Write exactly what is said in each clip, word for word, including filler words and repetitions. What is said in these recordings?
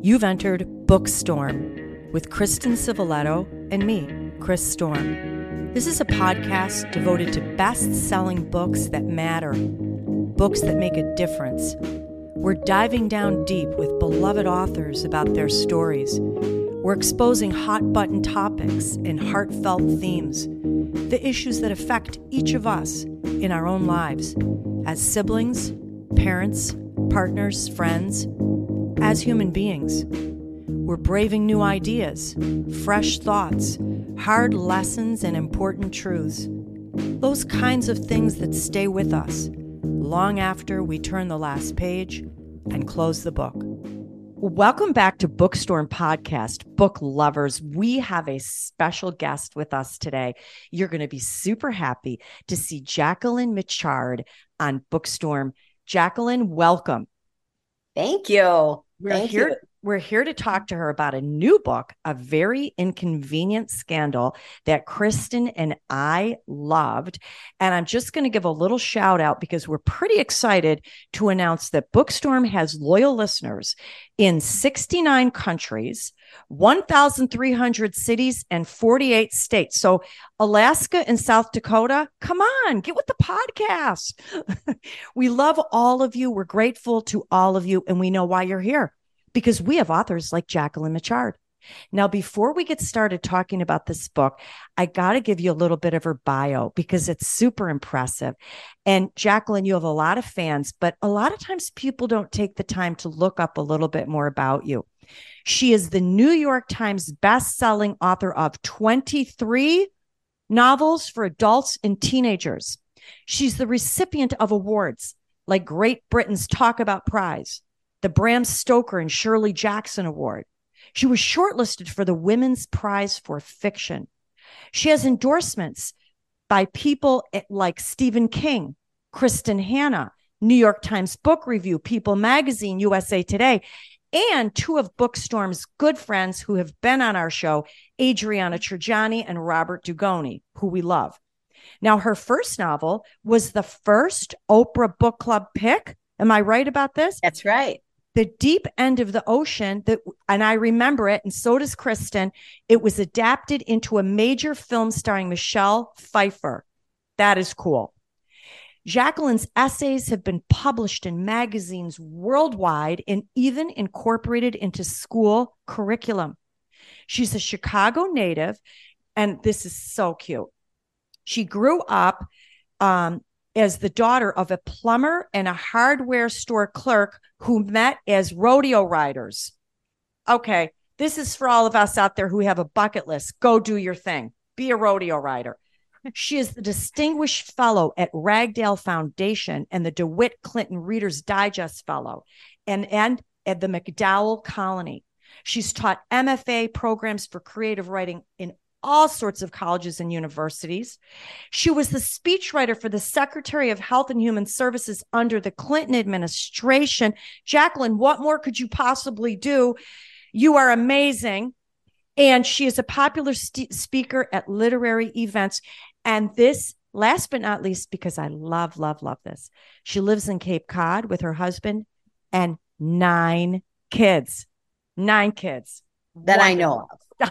You've entered Bookstorm with Kristen Civiletto and me, Chris Storm. This is a podcast devoted to best-selling books that matter, books that make a difference. We're diving down deep with beloved authors about their stories. We're exposing hot-button topics and heartfelt themes, the issues that affect each of us in our own lives, as siblings, parents, partners, friends, as human beings. We're braving new ideas, fresh thoughts, hard lessons, and important truths. Those kinds of things that stay with us long after we turn the last page and close the book. Welcome back to Bookstorm Podcast, book lovers. We have a special guest with us today. You're going to be super happy to see Jacqueline Michard on Bookstorm. Jacqueline, welcome. Thank you. We're Thank here. you. We're here to talk to her about a new book, A Very Inconvenient Scandal, that Kristen and I loved. And I'm just going to give a little shout out because we're pretty excited to announce that Bookstorm has loyal listeners in sixty-nine countries, one thousand three hundred cities, and forty-eight states. So Alaska and South Dakota, come on, get with the podcast. We love all of you. We're grateful to all of you. And we know why you're here, because we have authors like Jacqueline Michard. Now, before we get started talking about this book, I got to give you a little bit of her bio because it's super impressive. And Jacqueline, you have a lot of fans, but a lot of times people don't take the time to look up a little bit more about you. She is the New York Times best-selling author of twenty-three novels for adults and teenagers. She's the recipient of awards like Great Britain's Talk About Prize, the Bram Stoker and Shirley Jackson Award. She was shortlisted for the Women's Prize for Fiction. She has endorsements by people like Stephen King, Kristen Hanna, New York Times Book Review, People Magazine, U S A Today, and two of Bookstorm's good friends who have been on our show, Adriana Trigiani and Robert Dugoni, who we love. Now, her first novel was the first Oprah Book Club pick. Am I right about this? That's right. The Deep End of the Ocean, that, and I remember it, and so does Kristen. It was adapted into a major film starring Michelle Pfeiffer. That is cool. Jacqueline's essays have been published in magazines worldwide and even incorporated into school curriculum. She's a Chicago native, and this is so cute. She grew up um, as the daughter of a plumber and a hardware store clerk who met as rodeo riders. Okay, this is for all of us out there who have a bucket list. Go do your thing. Be a rodeo rider. She is the Distinguished Fellow at Ragdale Foundation and the DeWitt Clinton Reader's Digest Fellow and, and at the MacDowell Colony. She's taught M F A programs for creative writing in all sorts of colleges and universities. She was the speechwriter for the Secretary of Health and Human Services under the Clinton administration. Jacqueline, what more could you possibly do? You are amazing. And she is a popular st- speaker at literary events. And this, last but not least, because I love, love, love this, she lives in Cape Cod with her husband and nine kids. Nine kids. That Wonderful. I know of.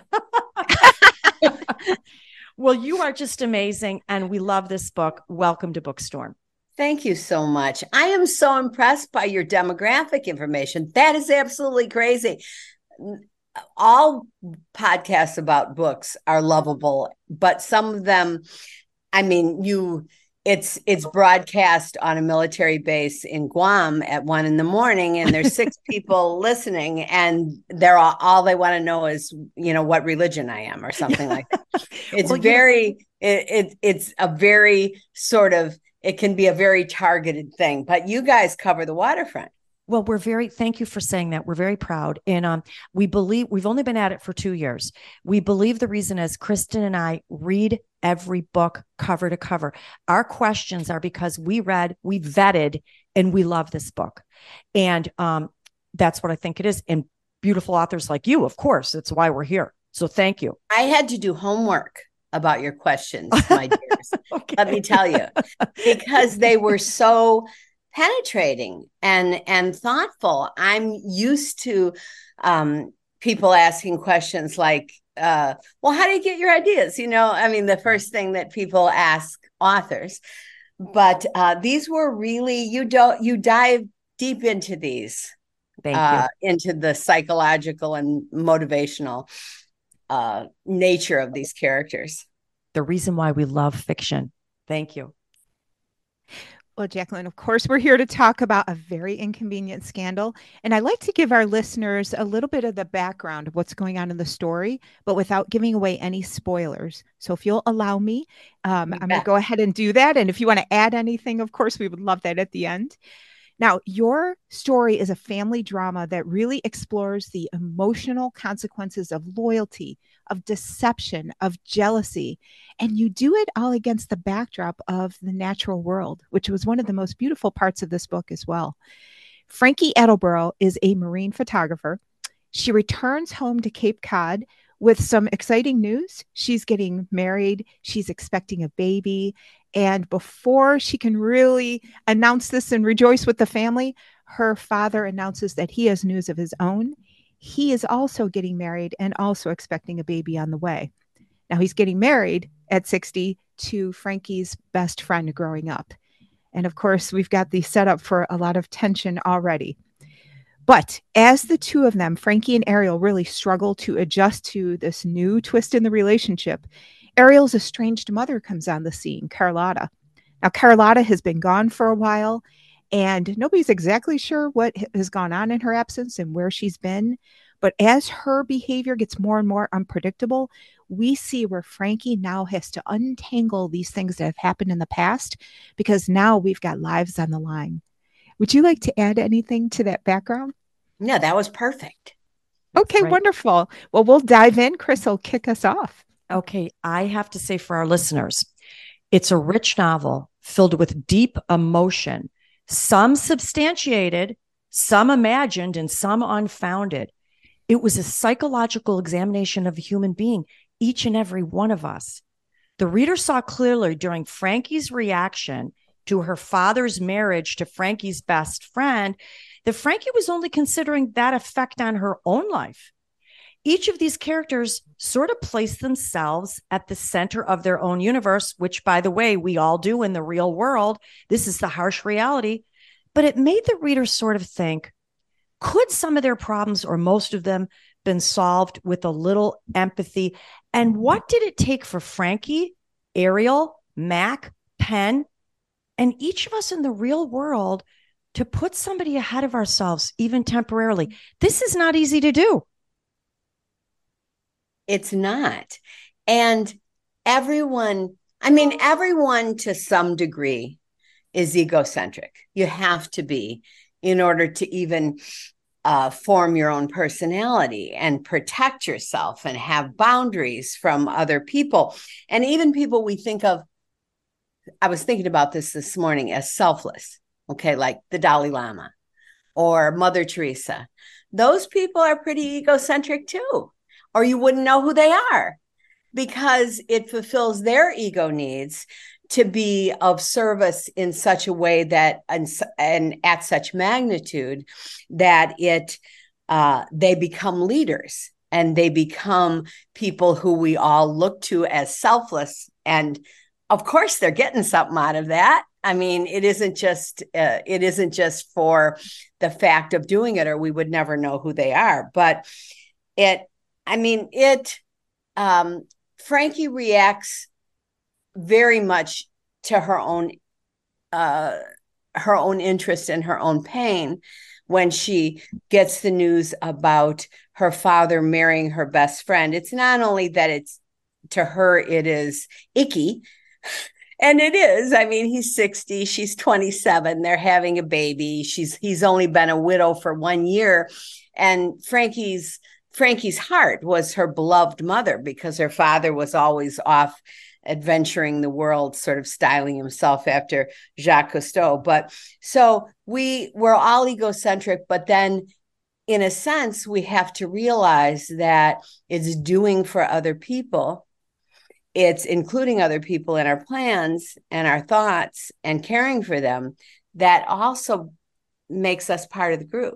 Well, you are just amazing, and we love this book. Welcome to Bookstorm. Thank you so much. I am so impressed by your demographic information. That is absolutely crazy. All podcasts about books are lovable, but some of them, I mean, you it's it's broadcast on a military base in Guam at one in the morning, and there's six people listening, and they're all, all they want to know is, you know, what religion I am or something like that. It's well, very it, it it's a very sort of it can be a very targeted thing, but you guys cover the waterfront. Well, we're very, thank you for saying that. We're very proud. And um, we believe, we've only been at it for two years. We believe the reason is Kristen and I read every book cover to cover. Our questions are because we read, we vetted, and we love this book. And um, that's what I think it is. And beautiful authors like you, of course, that's why we're here. So thank you. I had to do homework about your questions, my dears. Okay. Let me tell you, because they were so penetrating and and thoughtful. I'm used to um, people asking questions like, uh, well, how do you get your ideas? You know, I mean, the first thing that people ask authors. But uh, these were really, you don't, you dive deep into these, Thank uh, you. into the psychological and motivational uh, nature of these characters. The reason why we love fiction. Thank you. Well, Jacqueline, of course, we're here to talk about A Very Inconvenient Scandal. And I'd like to give our listeners a little bit of the background of what's going on in the story, but without giving away any spoilers. So if you'll allow me, um, I'm going to go ahead and do that. And if you want to add anything, of course, we would love that at the end. Now, your story is a family drama that really explores the emotional consequences of loyalty, of deception, of jealousy. And you do it all against the backdrop of the natural world, which was one of the most beautiful parts of this book as well. Frankie Edelborough is a marine photographer. She returns home to Cape Cod with some exciting news. She's getting married. She's expecting a baby. And before she can really announce this and rejoice with the family, her father announces that he has news of his own. He is also getting married and also expecting a baby on the way. Now, he's getting married at sixty to Frankie's best friend growing up. And of course, we've got the setup for a lot of tension already. But as the two of them, Frankie and Ariel, really struggle to adjust to this new twist in the relationship, Ariel's estranged mother comes on the scene, Carlotta. Now, Carlotta has been gone for a while, and nobody's exactly sure what has gone on in her absence and where she's been. But as her behavior gets more and more unpredictable, we see where Frankie now has to untangle these things that have happened in the past, because now we've got lives on the line. Would you like to add anything to that background? No, that was perfect. Okay, right. Wonderful. Well, we'll dive in. Chris will kick us off. Okay, I have to say for our listeners, it's a rich novel filled with deep emotion, some substantiated, some imagined, and some unfounded. It was a psychological examination of a human being, each and every one of us. The reader saw clearly during Frankie's reaction to her father's marriage to Frankie's best friend that Frankie was only considering that effect on her own life. Each of these characters sort of placed themselves at the center of their own universe, which, by the way, we all do in the real world. This is the harsh reality. But it made the reader sort of think, could some of their problems, or most of them, been solved with a little empathy? And what did it take for Frankie, Ariel, Mac, Penn, and each of us in the real world to put somebody ahead of ourselves, even temporarily? This is not easy to do. It's not. And everyone, I mean, everyone to some degree is egocentric. You have to be in order to even uh, form your own personality and protect yourself and have boundaries from other people. And even people we think of, I was thinking about this this morning, as selfless, okay, like the Dalai Lama or Mother Teresa. Those people are pretty egocentric too, or you wouldn't know who they are, because it fulfills their ego needs to be of service in such a way that, and, and at such magnitude that it, uh, they become leaders and they become people who we all look to as selfless. And of course, they're getting something out of that. I mean, it isn't just uh, it isn't just for the fact of doing it, or we would never know who they are. But it, I mean, it. Um, Frankie reacts very much to her own uh, her own interest and her own pain when she gets the news about her father marrying her best friend. It's not only that it's, to her, it is icky. And it is. I mean, he's sixty, she's twenty-seven. They're having a baby. She's he's only been a widow for one year. And Frankie's Frankie's heart was her beloved mother, because her father was always off adventuring the world, sort of styling himself after Jacques Cousteau. But so we we're all egocentric, but then in a sense, we have to realize that it's doing for other people. It's including other people in our plans and our thoughts and caring for them that also makes us part of the group.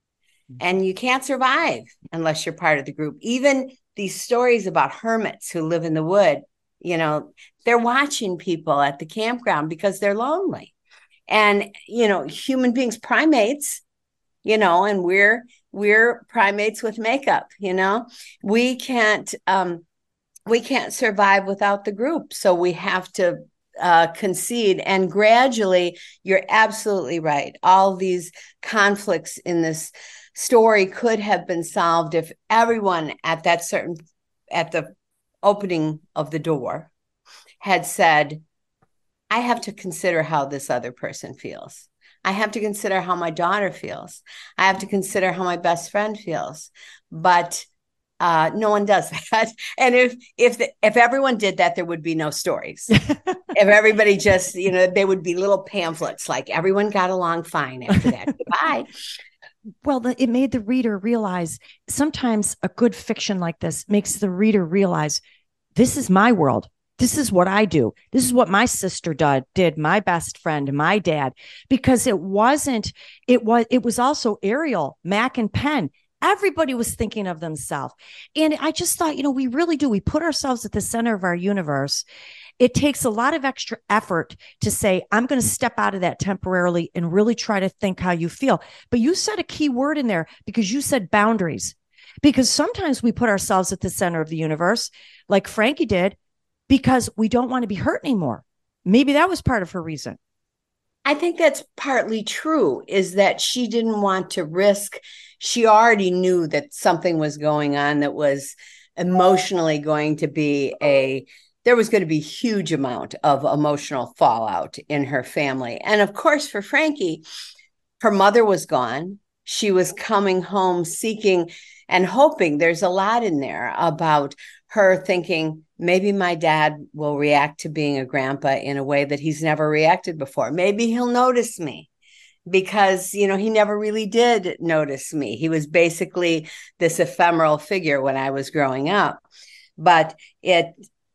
And you can't survive unless you're part of the group. Even these stories about hermits who live in the wood, you know, they're watching people at the campground because they're lonely. And, you know, human beings, primates, you know, and we're we're primates with makeup, you know, we can't um, we can't survive without the group. So we have to uh, concede. And gradually, you're absolutely right. All these conflicts in this story could have been solved if everyone at that certain, at the opening of the door had said, I have to consider how this other person feels. I have to consider how my daughter feels. I have to consider how my best friend feels. But uh, no one does that. And if if the, if everyone did that, there would be no stories. If everybody just, you know, there would be little pamphlets like everyone got along fine after that. Goodbye. Well, the, it made the reader realize sometimes a good fiction like this makes the reader realize this is my world. This is what I do. This is what my sister did, did my best friend, my dad, because it wasn't, it was, it was also Ariel, Mac, and Penn. Everybody was thinking of themselves. And I just thought, you know, we really do. We put ourselves at the center of our universe. It takes a lot of extra effort to say, I'm going to step out of that temporarily and really try to think how you feel. But you said a key word in there because you said boundaries. Because sometimes we put ourselves at the center of the universe, like Frankie did, because we don't want to be hurt anymore. Maybe that was part of her reason. I think that's partly true, is that she didn't want to risk. She already knew that something was going on that was emotionally going to be a, there was going to be a huge amount of emotional fallout in her family. And of course, for Frankie, her mother was gone. She was coming home seeking and hoping. There's a lot in there about her thinking, maybe my dad will react to being a grandpa in a way that he's never reacted before. Maybe he'll notice me because, you know, he never really did notice me. He was basically this ephemeral figure when I was growing up. But it,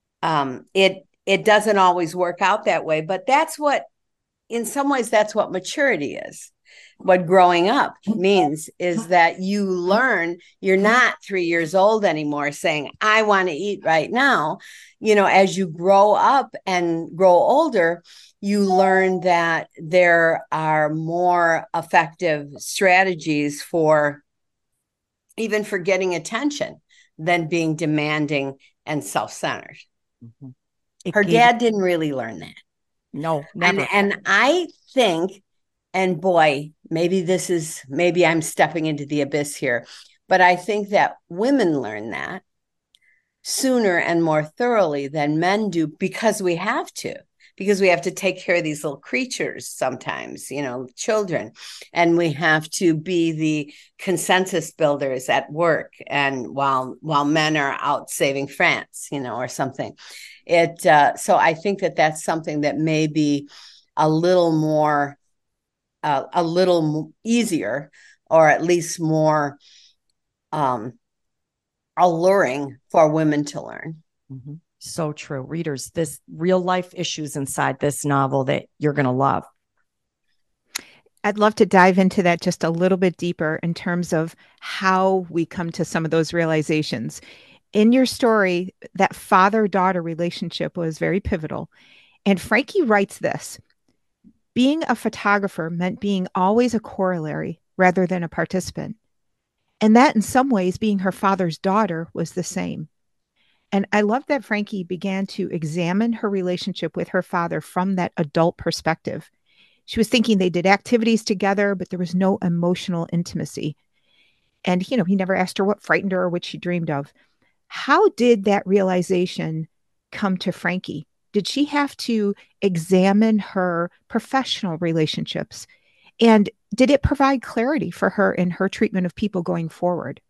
um, it, it doesn't always work out that way. But that's what, in some ways, that's what maturity is. What growing up means is that you learn, you're not three years old anymore saying, I want to eat right now. You know, as you grow up and grow older, you learn that there are more effective strategies for even for getting attention than being demanding and self-centered. Mm-hmm. Her dad didn't really learn that. No, never. And, and I think, and boy, maybe this is, maybe I'm stepping into the abyss here, but I think that women learn that sooner and more thoroughly than men do because we have to, because we have to take care of these little creatures sometimes, you know, children, and we have to be the consensus builders at work. And while, while men are out saving France, you know, or something, it, uh, so I think that that's something that may be a little more Uh, a little easier, or at least more um, alluring for women to learn. Mm-hmm. So true. Readers, this real life issues inside this novel that you're going to love. I'd love to dive into that just a little bit deeper in terms of how we come to some of those realizations. In your story, that father-daughter relationship was very pivotal. And Frankie writes this: being a photographer meant being always a corollary rather than a participant. And that in some ways, being her father's daughter was the same. And I love that Frankie began to examine her relationship with her father from that adult perspective. She was thinking they did activities together, but there was no emotional intimacy. And, you know, he never asked her what frightened her or what she dreamed of. How did that realization come to Frankie? Did she have to examine her professional relationships? And did it provide clarity for her in her treatment of people going forward?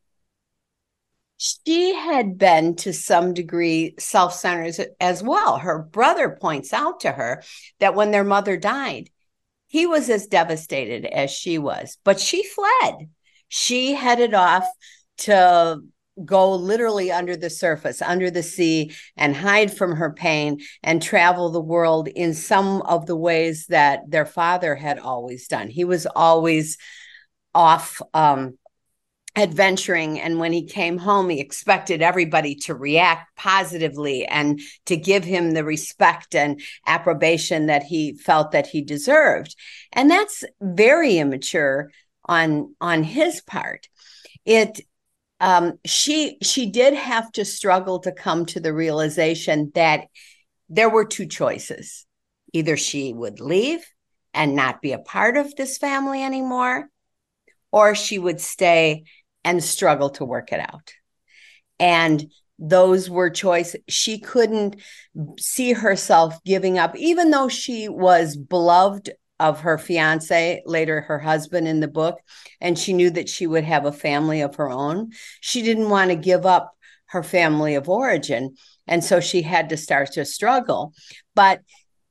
She had been to some degree self-centered as well. Her brother points out to her that when their mother died, he was as devastated as she was, but she fled. She headed off to go literally under the surface, under the sea, and hide from her pain and travel the world in some of the ways that their father had always done. He was always off um, adventuring. And when he came home, he expected everybody to react positively and to give him the respect and approbation that he felt that he deserved. And that's very immature on, on his part. It Um, she she did have to struggle to come to the realization that there were two choices. Either she would leave and not be a part of this family anymore, or she would stay and struggle to work it out. And those were choices. She couldn't see herself giving up, even though she was beloved of her fiance, later her husband in the book, and she knew that she would have a family of her own. She didn't want to give up her family of origin, and so she had to start to struggle. But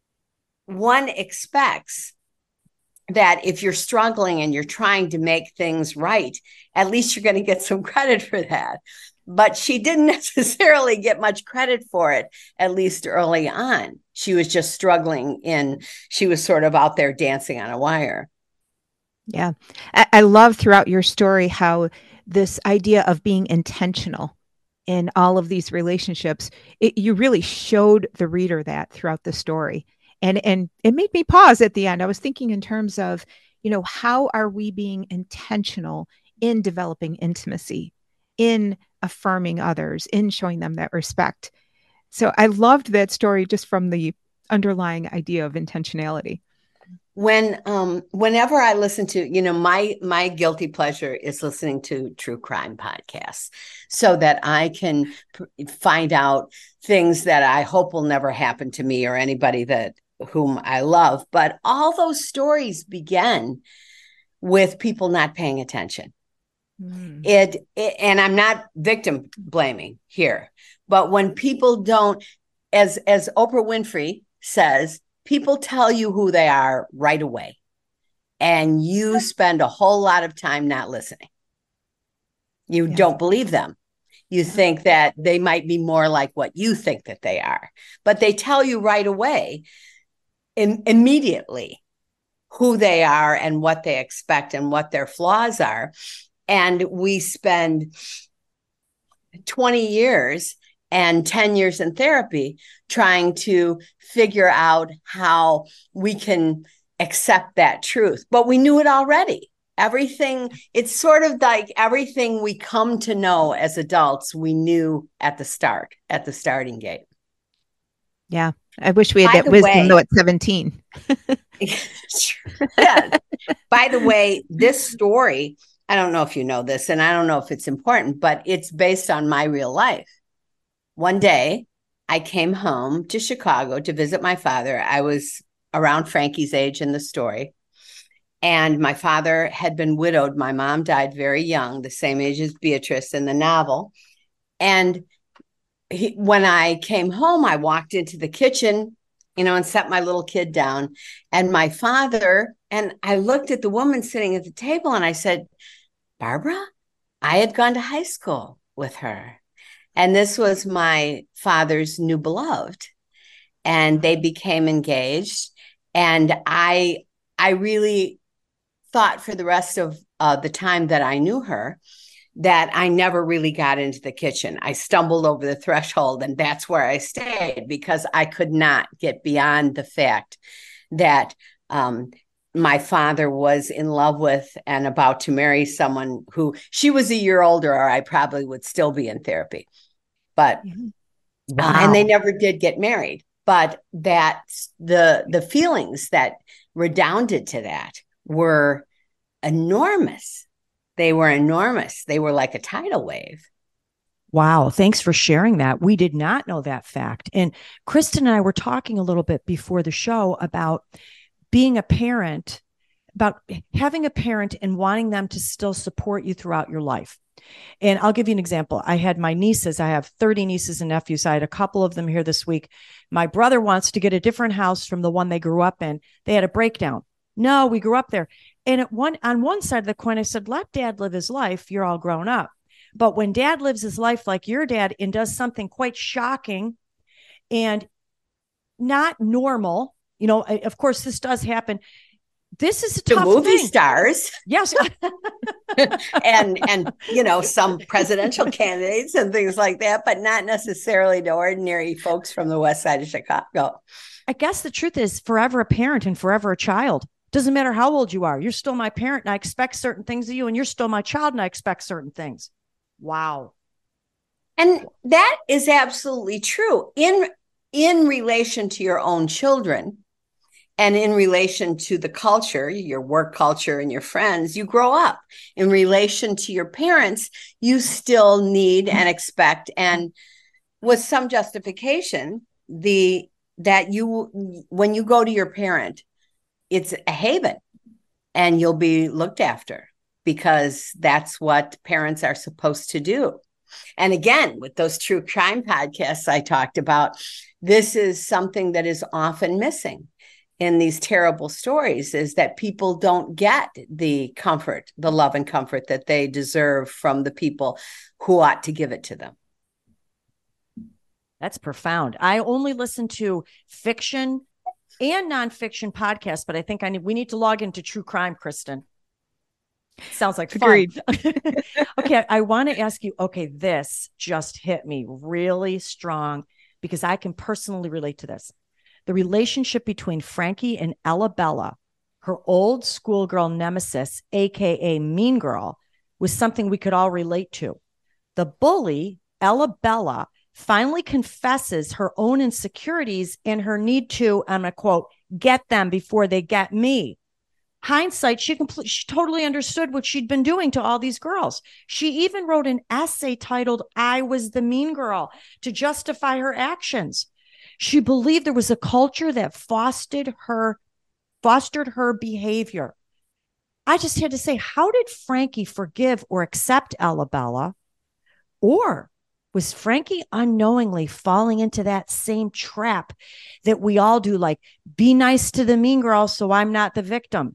one expects that if you're struggling and you're trying to make things right, at least you're going to get some credit for that. But she didn't necessarily get much credit for it, at least early on. She was just struggling in, she was sort of out there dancing on a wire. Yeah. I, I love throughout your story how this idea of being intentional in all of these relationships, it, you really showed the reader that throughout the story. And, and it made me pause at the end. I was thinking in terms of, you know, how are we being intentional in developing intimacy, in affirming others, in showing them that respect. So I loved that story just from the underlying idea of intentionality. When, um, whenever I listen to, you know, my, my guilty pleasure is listening to true crime podcasts so that I can p- find out things that I hope will never happen to me or anybody that whom I love. But all those stories begin with people not paying attention. Mm. It, it, and I'm not victim blaming here, but when people don't, as, as Oprah Winfrey says, people tell you who they are right away, and you spend a whole lot of time not listening. You yeah. don't believe them. You think that they might be more like what you think that they are, but they tell you right away, in, immediately, who they are and what they expect and what their flaws are. And we spend twenty years and ten years in therapy trying to figure out how we can accept that truth. But we knew it already. Everything, it's sort of like everything we come to know as adults, we knew at the start, at the starting gate. Yeah. I wish we had By that wisdom way, though at seventeen. Yeah. By the way, this story, I don't know if you know this, and I don't know if it's important, but it's based on my real life. One day, I came home to Chicago to visit my father. I was around Frankie's age in the story. And my father had been widowed. My mom died very young, the same age as Beatrice in the novel. And he, when I came home, I walked into the kitchen, you know, and set my little kid down. And my father, and I looked at the woman sitting at the table and I said, Barbara, I had gone to high school with her. And this was my father's new beloved. And they became engaged. And I, I really thought for the rest of uh, the time that I knew her, that I never really got into the kitchen. I stumbled over the threshold, and that's where I stayed because I could not get beyond the fact that um, my father was in love with and about to marry someone who she was a year older, or I probably would still be in therapy. But wow. uh, and they never did get married. But that the the feelings that redounded to that were enormous. They were enormous. They were like a tidal wave. Wow. Thanks for sharing that. We did not know that fact. And Kristen and I were talking a little bit before the show about being a parent, about having a parent and wanting them to still support you throughout your life. And I'll give you an example. I had my nieces. I have thirty nieces and nephews. I had a couple of them here this week. My brother wants to get a different house from the one they grew up in. They had a breakdown. No, we grew up there. And at one, on one side of the coin, I said, let dad live his life. You're all grown up. But when dad lives his life like your dad and does something quite shocking and not normal, you know, of course, this does happen. This is a to tough movie thing. stars. Yes. and, and, you know, some presidential candidates and things like that, but not necessarily to ordinary folks from the west side of Chicago. I guess the truth is forever a parent and forever a child. Doesn't matter how old you are. You're still my parent and I expect certain things of you, and you're still my child and I expect certain things. Wow. And that is absolutely true in, in relation to your own children. And in relation to the culture, your work culture and your friends, you grow up. In relation to your parents, you still need and expect, and with some justification, the that you, when you go to your parent, it's a haven and you'll be looked after because that's what parents are supposed to do. And again, with those true crime podcasts I talked about, this is something that is often missing in these terrible stories, is that people don't get the comfort, the love and comfort that they deserve from the people who ought to give it to them. That's profound. I only listen to fiction and nonfiction podcasts, but I think I need, we need to log into true crime, Kristen. Sounds like fun. Agreed. Okay, I want to ask you, okay, this just hit me really strong because I can personally relate to this. The relationship between Frankie and Ella Bella, her old schoolgirl nemesis, A K A Mean Girl, was something we could all relate to. The bully, Ella Bella, finally confesses her own insecurities and her need to, I'm going to quote, get them before they get me. Hindsight, she completely, she totally understood what she'd been doing to all these girls. She even wrote an essay titled, I Was the Mean Girl, to justify her actions. She believed there was a culture that fostered her, fostered her behavior. I just had to say, how did Frankie forgive or accept Ella Bella? Or was Frankie unknowingly falling into that same trap that we all do, like, be nice to the mean girl so I'm not the victim?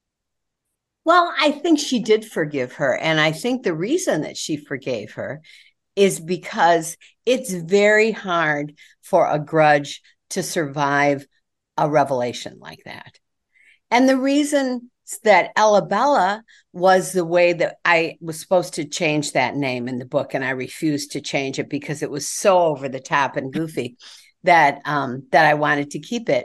Well, I think she did forgive her. And I think the reason that she forgave her is because it's very hard for a grudge to survive a revelation like that. And the reason that Ella Bella was the way that I was supposed to change that name in the book, and I refused to change it because it was so over the top and goofy that um, that I wanted to keep it.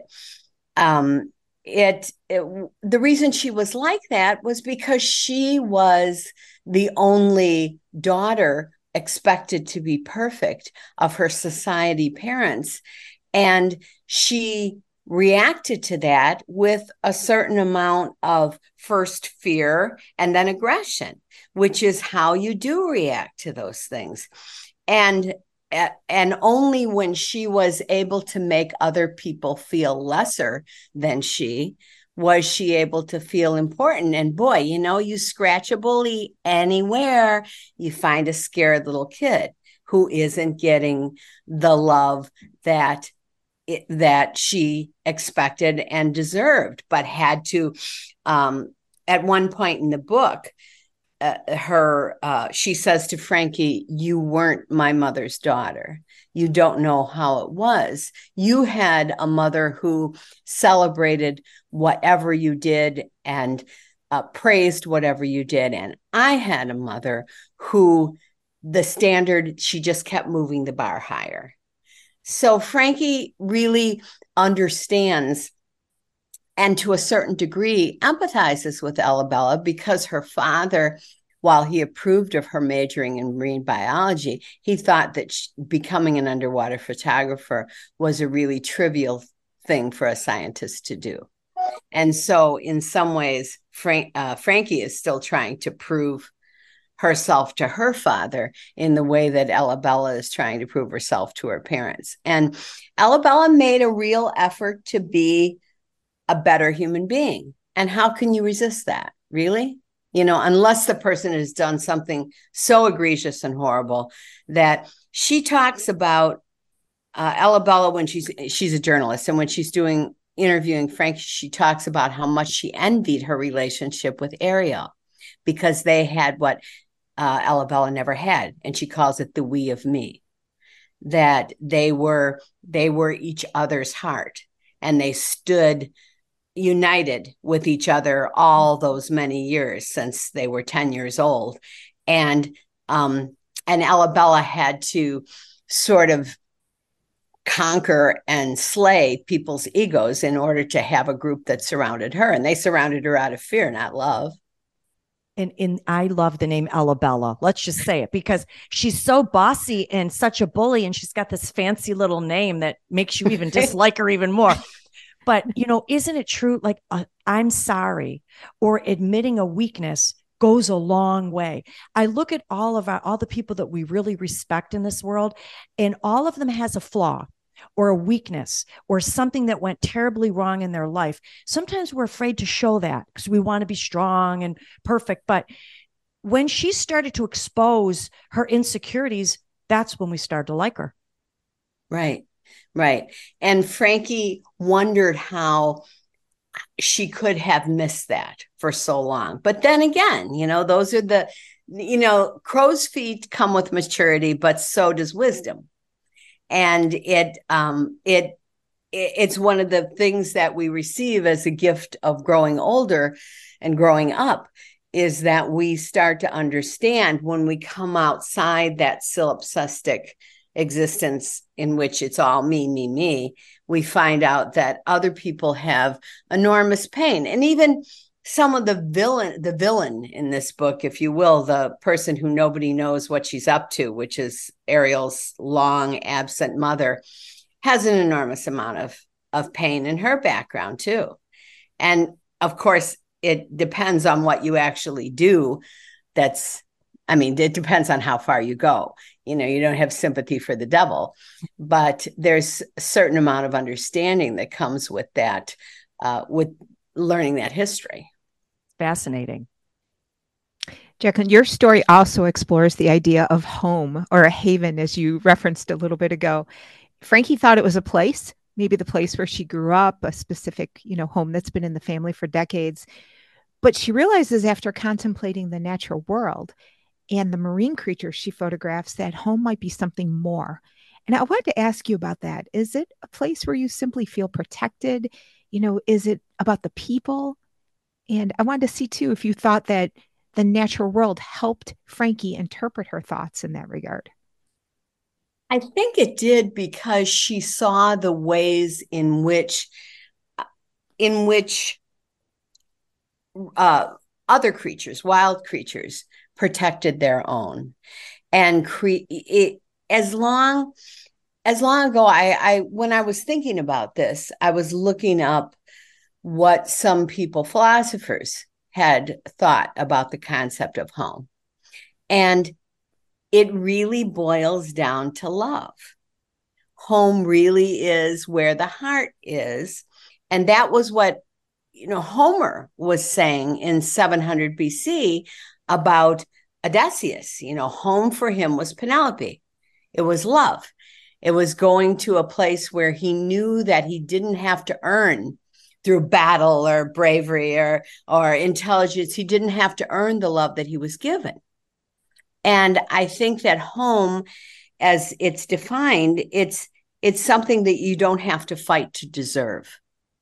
Um, it, it the reason she was like that was because she was the only daughter expected to be perfect of her society parents, and she reacted to that with a certain amount of first fear and then aggression, which is how you do react to those things. And and only when she was able to make other people feel lesser than she was she able to feel important. And boy, you know, you scratch a bully anywhere, you find a scared little kid who isn't getting the love that It, that she expected and deserved, but had to, um, at one point in the book, uh, her, uh, she says to Frankie, you weren't my mother's daughter. You don't know how it was. You had a mother who celebrated whatever you did and uh, praised whatever you did. And I had a mother who the standard, she just kept moving the bar higher. So Frankie really understands and to a certain degree empathizes with Ella Bella because her father, while he approved of her majoring in marine biology, he thought that she, becoming an underwater photographer was a really trivial thing for a scientist to do. And so in some ways, Frank, uh, Frankie is still trying to prove herself to her father in the way that Ella Bella is trying to prove herself to her parents. And Ella Bella made a real effort to be a better human being. And how can you resist that? Really? You know, unless the person has done something so egregious and horrible that she talks about uh, Ella Bella when she's she's a journalist, and when she's doing interviewing Frank, she talks about how much she envied her relationship with Ariel because they had what uh, Alabella never had, and she calls it the we of me. That they were they were each other's heart, and they stood united with each other all those many years since they were ten years old, and um, and Alabella had to sort of conquer and slay people's egos in order to have a group that surrounded her, and they surrounded her out of fear, not love. And, and I love the name Alabella. Let's just say it, because she's so bossy and such a bully, and she's got this fancy little name that makes you even dislike her even more. But, you know, isn't it true? Like, uh, I'm sorry, or admitting a weakness goes a long way. I look at all of our, all the people that we really respect in this world, and all of them has a flaw or a weakness or something that went terribly wrong in their life. Sometimes we're afraid to show that because we want to be strong and perfect. But when she started to expose her insecurities, that's when we started to like her. Right, right. And Frankie wondered how she could have missed that for so long. But then again, you know, those are the, you know, crow's feet come with maturity, but so does wisdom. And it, um, it, it's one of the things that we receive as a gift of growing older and growing up, is that we start to understand when we come outside that solipsistic existence in which it's all me, me, me, we find out that other people have enormous pain. And even some of the villain, the villain in this book, if you will, the person who nobody knows what she's up to, which is Ariel's long absent mother, has an enormous amount of, of pain in her background too. And of course, it depends on what you actually do. That's, I mean, it depends on how far you go. You know, you don't have sympathy for the devil, but there's a certain amount of understanding that comes with that, uh, with learning that history. Fascinating. Jacqueline, your story also explores the idea of home, or a haven, as you referenced a little bit ago. Frankie thought it was a place, maybe the place where she grew up, a specific, you know, home that's been in the family for decades. But she realizes after contemplating the natural world and the marine creatures she photographs that home might be something more. And I wanted to ask you about that. Is it a place where you simply feel protected? You know, is it about the people? And I wanted to see too if you thought that the natural world helped Frankie interpret her thoughts in that regard. I think it did, because she saw the ways in which, in which uh, other creatures, wild creatures, protected their own. And cre- it, as long as long ago, I, I when I was thinking about this, I was looking up what some people, philosophers, had thought about the concept of home. And it really boils down to love. Home really is where the heart is. And that was what, you know, Homer was saying in seven hundred B C about Odysseus. You know, home for him was Penelope. It was love. It was going to a place where he knew that he didn't have to earn through battle or bravery or, or intelligence. He didn't have to earn the love that he was given. And I think that home, as it's defined, it's it's something that you don't have to fight to deserve.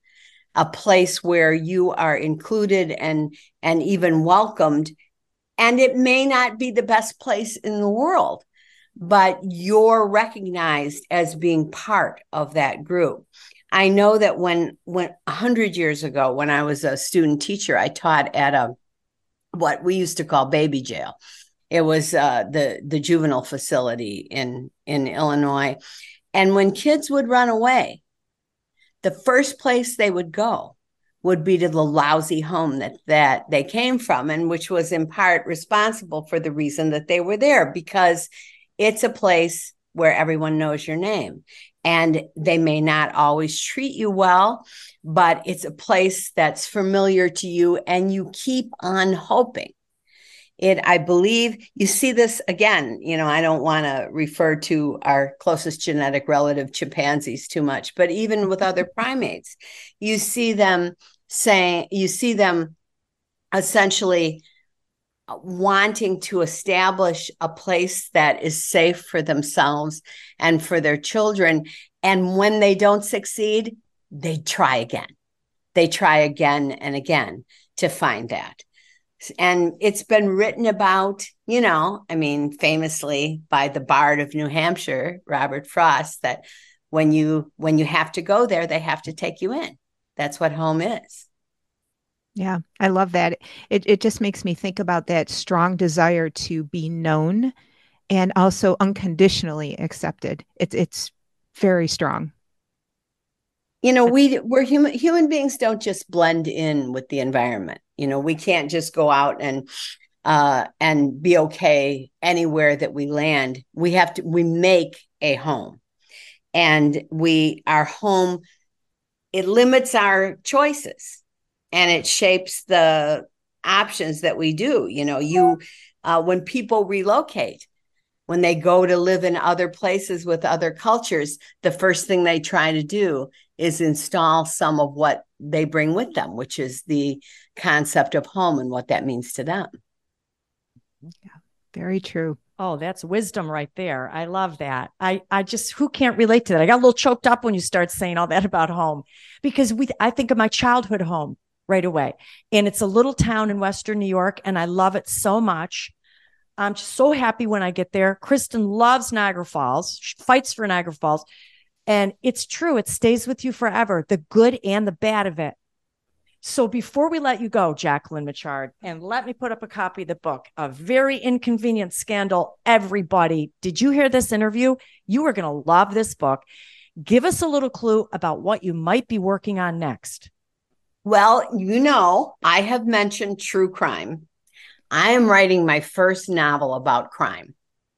A place where you are included and, and even welcomed. And it may not be the best place in the world, but you're recognized as being part of that group. I know that when, when one hundred years ago, when I was a student teacher, I taught at a what we used to call baby jail. It was uh, the, the juvenile facility in, in Illinois. And when kids would run away, the first place they would go would be to the lousy home that, that they came from, and which was in part responsible for the reason that they were there, because it's a place where everyone knows your name. And they may not always treat you well, but it's a place that's familiar to you, and you keep on hoping. It, I believe, you see this again, you know, I don't want to refer to our closest genetic relative, chimpanzees, too much, but even with other primates, you see them saying, you see them essentially wanting to establish a place that is safe for themselves and for their children. And when they don't succeed, they try again. They try again and again to find that. And it's been written about, you know, I mean, famously by the Bard of New Hampshire, Robert Frost, that when you when you have to go there, they have to take you in. That's what home is. Yeah, I love that. It it just makes me think about that strong desire to be known and also unconditionally accepted. It's it's very strong. You know, we we're human human beings don't just blend in with the environment. You know, we can't just go out and uh and be okay anywhere that we land. We have to we make a home. And we our home, it limits our choices. And it shapes the options that we do. You know, you, uh, when people relocate, when they go to live in other places with other cultures, the first thing they try to do is install some of what they bring with them, which is the concept of home and what that means to them. Yeah, very true. Oh, that's wisdom right there. I love that. I, I just, who can't relate to that? I got a little choked up when you start saying all that about home, because we, I think of my childhood home right away. And it's a little town in Western New York, and I love it so much. I'm just so happy when I get there. Kristen loves Niagara Falls. She fights for Niagara Falls. And it's true. It stays with you forever, the good and the bad of it. So before we let you go, Jacqueline Machard, and let me put up a copy of the book, A Very Inconvenient Scandal. Everybody, did you hear this interview? You are going to love this book. Give us a little clue about what you might be working on next. Well, you know, I have mentioned true crime. I am writing my first novel about crime.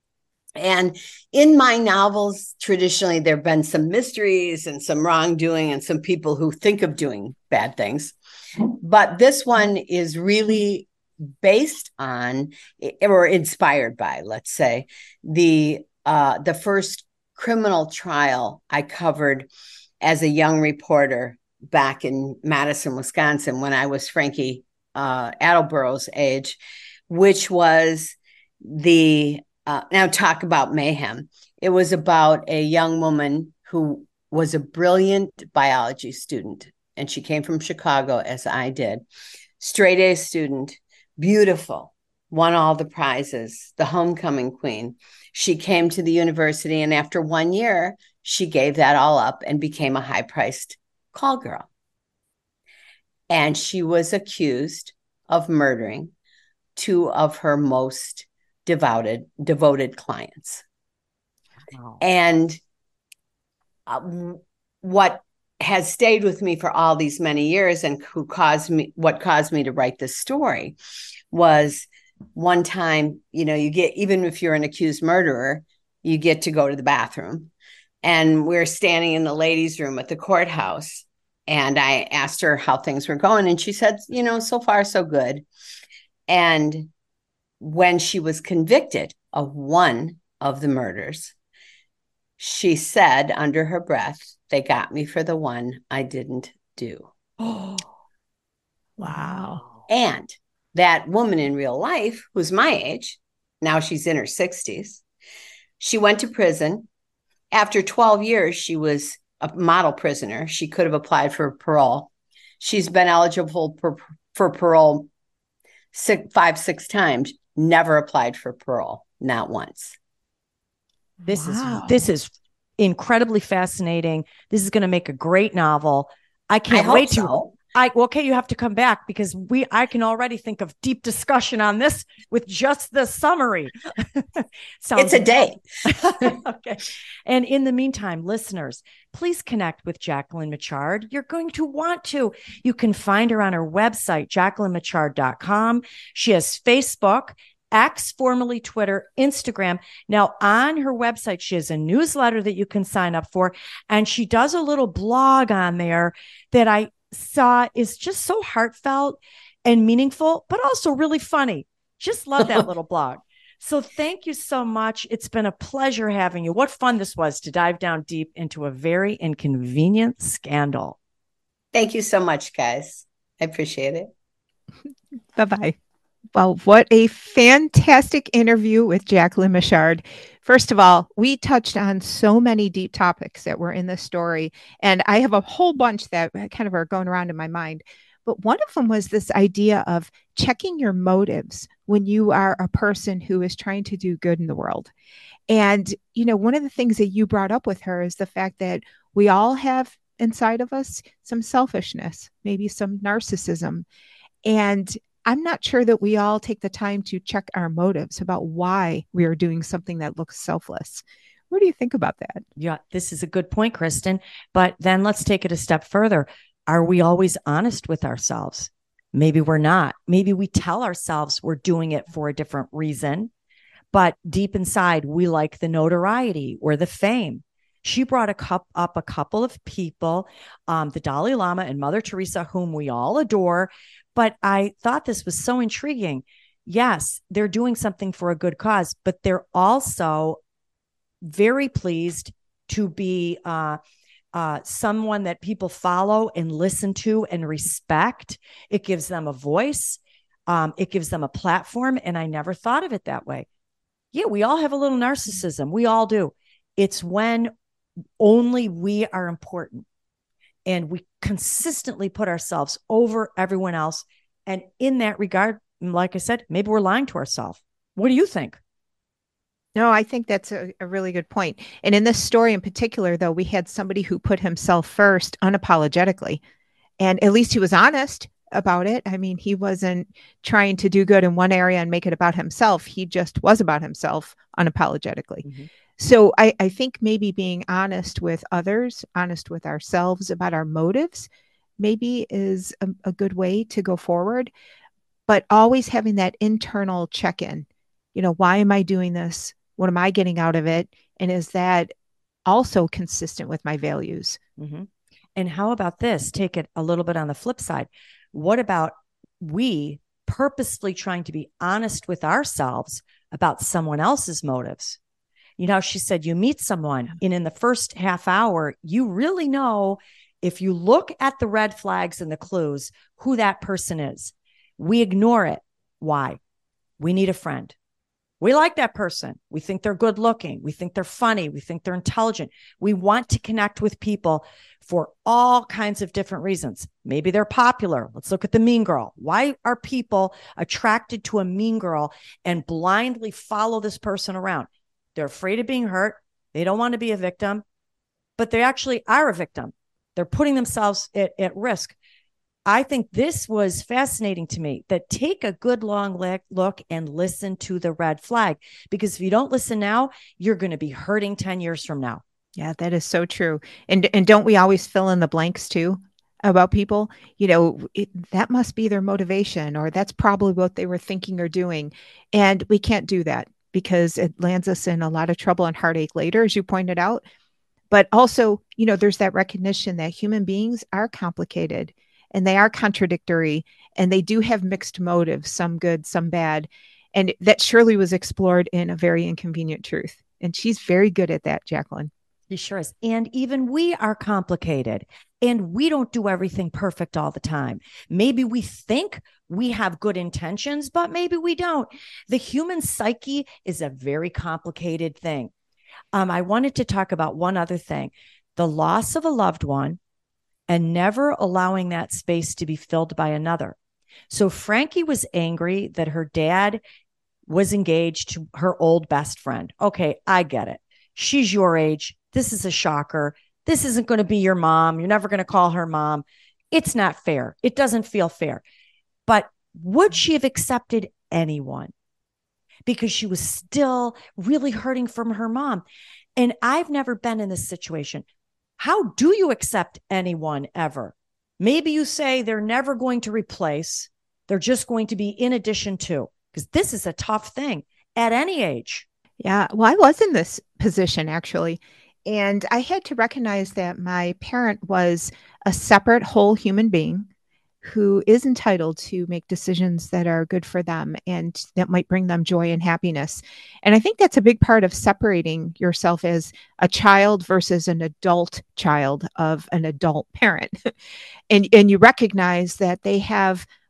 And in my novels, traditionally, there have been some mysteries and some wrongdoing and some people who think of doing bad things. But this one is really based on or inspired by, let's say, the uh, the first criminal trial I covered as a young reporter back in Madison, Wisconsin, when I was Frankie uh, Attleborough's age, which was the, uh, now talk about mayhem. It was about a young woman who was a brilliant biology student, and she came from Chicago, as I did. Straight A student, beautiful, won all the prizes, the homecoming queen. She came to the university, and after one year, she gave that all up and became a high-priced call girl. And she was accused of murdering two of her most devoted devoted clients. Wow. And uh, what has stayed with me for all these many years, and who caused me what caused me to write this story, was one time, you know, you get, even if you're an accused murderer, you get to go to the bathroom. And we're standing in the ladies' room at the courthouse. And I asked her how things were going. And she said, you know, so far, so good. And when she was convicted of one of the murders, she said under her breath, "They got me for the one I didn't do." Oh, wow. And that woman in real life, who's my age, now she's in her sixties, she went to prison. After twelve years, she was a model prisoner. She could have applied for parole. She's been eligible for, for parole six, five, six times, never applied for parole, not once. This Wow. is this is incredibly fascinating. This is going to make a great novel. I can't I wait hope to. so. I okay, you have to come back, because we I can already think of deep discussion on this with just the summary. It's Sounds a day. Okay. And in the meantime, listeners, please connect with Jacqueline Machard. You're going to want to. You can find her on her website, jacqueline machard dot com. She has Facebook, X, formerly Twitter, Instagram. Now, on her website, she has a newsletter that you can sign up for, and she does a little blog on there that I saw is just so heartfelt and meaningful, but also really funny. Just love that little blog. So thank you so much. It's been a pleasure having you. What fun this was to dive down deep into a very inconvenient scandal. Thank you so much, guys. I appreciate it. Bye-bye. Well, what a fantastic interview with Jacqueline Michard. First of all, we touched on so many deep topics that were in the story, and I have a whole bunch that kind of are going around in my mind. But one of them was this idea of checking your motives when you are a person who is trying to do good in the world. And, you know, one of the things that you brought up with her is the fact that we all have inside of us some selfishness, maybe some narcissism. And I'm not sure that we all take the time to check our motives about why we are doing something that looks selfless. What do you think about that? Yeah, this is a good point, Kristen. But then let's take it a step further. Are we always honest with ourselves? Maybe we're not. Maybe we tell ourselves we're doing it for a different reason, but deep inside, we like the notoriety or the fame. She brought a cup up a couple of people, um, the Dalai Lama and Mother Teresa, whom we all adore. But I thought this was so intriguing. Yes, they're doing something for a good cause, but they're also very pleased to be uh, uh, someone that people follow and listen to and respect. It gives them a voice. Um, it gives them a platform. And I never thought of it that way. Yeah, we all have a little narcissism. We all do. It's when only we are important and we consistently put ourselves over everyone else. And in that regard, like I said, maybe we're lying to ourselves. What do you think? No, I think that's a, a really good point. And in this story in particular, though, we had somebody who put himself first unapologetically. And at least he was honest about it. I mean, he wasn't trying to do good in one area and make it about himself. He just was about himself unapologetically. Mm-hmm. So I, I think maybe being honest with others, honest with ourselves about our motives, maybe is a, a good way to go forward. But always having that internal check-in. You know, why am I doing this? What am I getting out of it? And is that also consistent with my values? Mm-hmm. And how about this? Take it a little bit on the flip side. What about we purposefully trying to be honest with ourselves about someone else's motives? You know, she said, you meet someone and in the first half hour, you really know if you look at the red flags and the clues, who that person is. We ignore it. Why? We need a friend. We like that person. We think they're good looking. We think they're funny. We think they're intelligent. We want to connect with people for all kinds of different reasons. Maybe they're popular. Let's look at the mean girl. Why are people attracted to a mean girl and blindly follow this person around? They're afraid of being hurt. They don't want to be a victim, but they actually are a victim. They're putting themselves at, at risk. I think this was fascinating to me, that take a good long look and listen to the red flag, because if you don't listen now, you're going to be hurting ten years from now. Yeah, that is so true. And and don't we always fill in the blanks too about people? You know, it, that must be their motivation, or that's probably what they were thinking or doing. And we can't do that because it lands us in a lot of trouble and heartache later, as you pointed out. But also, you know, there's that recognition that human beings are complicated. And they are contradictory, and they do have mixed motives, some good, some bad. And that surely was explored in A Very Inconvenient Truth. And she's very good at that, Jacqueline. She sure is. And even we are complicated, and we don't do everything perfect all the time. Maybe we think we have good intentions, but maybe we don't. The human psyche is a very complicated thing. Um, I wanted to talk about one other thing, the loss of a loved one, and never allowing that space to be filled by another. So Frankie was angry that her dad was engaged to her old best friend. Okay, I get it. She's your age. This is a shocker. This isn't going to be your mom. You're never going to call her mom. It's not fair. It doesn't feel fair. But would she have accepted anyone? Because she was still really hurting from her mom. And I've never been in this situation. How do you accept anyone ever? Maybe you say they're never going to replace. They're just going to be in addition to, because this is a tough thing at any age. Yeah. Well, I was in this position actually. And I had to recognize that my parent was a separate whole human being who is entitled to make decisions that are good for them and that might bring them joy and happiness. And I think that's a big part of separating yourself as a child versus an adult child of an adult parent. and, and you recognize that they have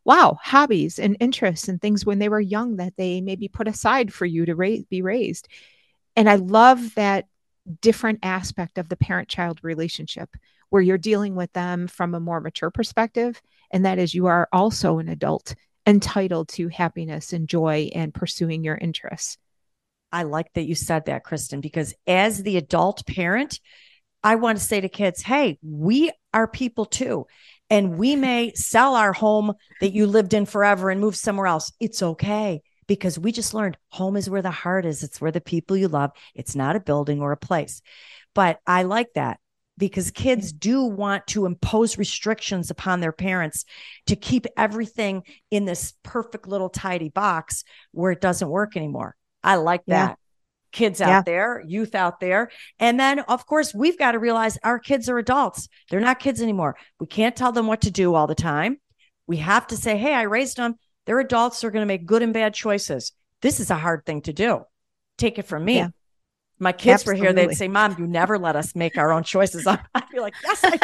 wow, hobbies and interests and things when they were young that they maybe put aside for you to raise, be raised. And I love that different aspect of the parent-child relationship where you're dealing with them from a more mature perspective. And that is, you are also an adult entitled to happiness and joy and pursuing your interests. I like that you said that, Kristen, because as the adult parent, I want to say to kids, hey, we are people too. And we may sell our home that you lived in forever and move somewhere else. It's okay, because we just learned home is where the heart is. It's where the people you love. It's not a building or a place. But I like that, because kids do want to impose restrictions upon their parents to keep everything in this perfect little tidy box where it doesn't work anymore. I like that. Yeah. Kids out yeah. there, youth out there. And then, of course, we've got to realize our kids are adults. They're not kids anymore. We can't tell them what to do all the time. We have to say, hey, I raised them. They're adults. They're going to make good and bad choices. This is a hard thing to do. Take it from me. Yeah. My kids Absolutely. Were here. They'd say, Mom, you never let us make our own choices. I'd be like, yes, I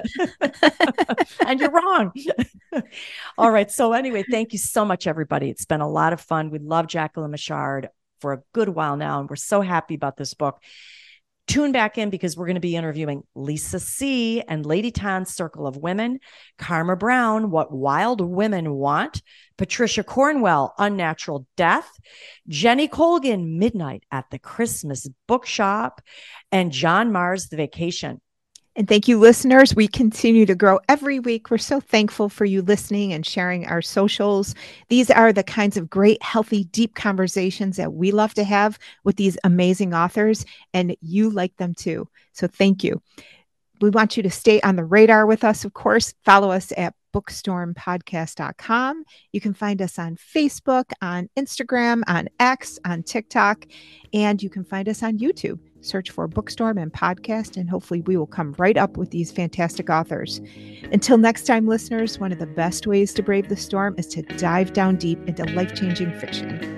do. And you're wrong. All right. So anyway, thank you so much, everybody. It's been a lot of fun. We love Jacqueline Michard for a good while now, and we're so happy about this book. Tune back in, because we're going to be interviewing Lisa See and Lady Tan's Circle of Women, Karma Brown, What Wild Women Want, Patricia Cornwell, Unnatural Death, Jenny Colgan, Midnight at the Christmas Bookshop, and John Mars, The Vacation. And thank you, listeners. We continue to grow every week. We're so thankful for you listening and sharing our socials. These are the kinds of great, healthy, deep conversations that we love to have with these amazing authors, and you like them too. So thank you. We want you to stay on the radar with us, of course. Follow us at bookstore podcast dot com. You can find us on Facebook, on Instagram, on X, on TikTok, and you can find us on YouTube. Search for Bookstorm and Podcast, and hopefully we will come right up with these fantastic authors. Until next time, listeners, one of the best ways to brave the storm is to dive down deep into life-changing fiction.